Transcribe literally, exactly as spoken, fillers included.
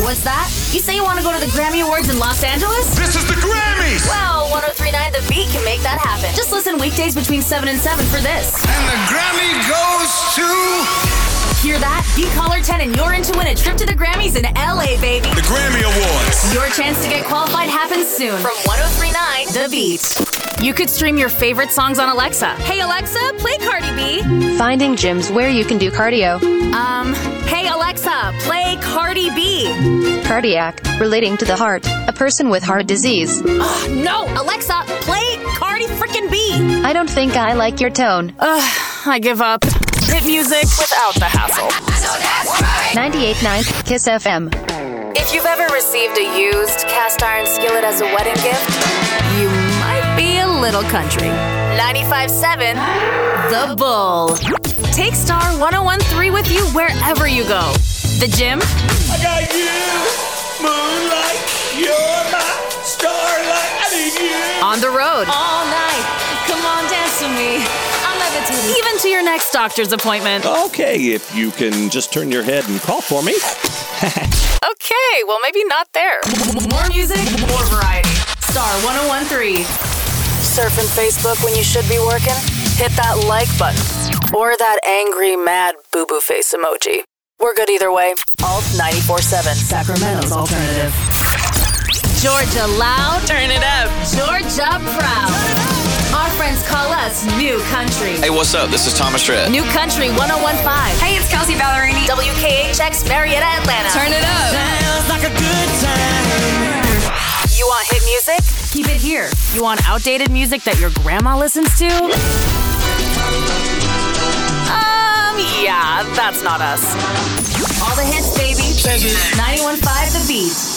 What's that? You say you want to go to the Grammy Awards in Los Angeles? This is the Grammys! Well, one oh three point nine The Beat can make that happen. Just listen weekdays between seven and seven for this. And the Grammy goes to... Hear that? Beat caller ten and you're in to win a trip to the Grammys in L A, baby. The Grammy Awards. Your chance to get qualified happens soon. From one oh three point nine The Beat. You could stream your favorite songs on Alexa. Hey, Alexa, play Cardi B. Finding gyms where you can do cardio. Um, hey, Alexa, play Cardi B. Cardiac, relating to the heart, a person with heart disease. Ugh, no, Alexa, play Cardi frickin' B. I don't think I like your tone. Ugh, I give up. Hit music without the hassle. ninety-eight point nine Kiss F M. If you've ever received a used cast iron skillet as a wedding gift, you might be a little country. ninety-five point seven The Bull. Take Star one oh one point three with you wherever you go. The gym. I got you, moonlight, you're my starlight, I need you. On the road. All night, come on, dance with me. I'm levitating. Even to your next doctor's appointment. Okay, if you can just turn your head and call for me. Okay, well, maybe not there. More music, more variety. Star one oh one point three. Surfing Facebook when you should be working? Hit that like button. Or that angry, mad boo-boo face emoji. We're good either way. Alt ninety-four point seven. Sacramento's alternative. Georgia loud. Turn it up. Georgia proud. Our friends call us New Country. Hey, what's up? This is Thomas Rhett. New Country one oh one point five. Hey, it's Kelsey Ballerini. W K H X Marietta, Atlanta. Turn it up. Sounds like a good time. You want hit music? Keep it here. You want outdated music that your grandma listens to? Um, yeah, that's not us. All the hits, baby. ninety-one point five The Beat.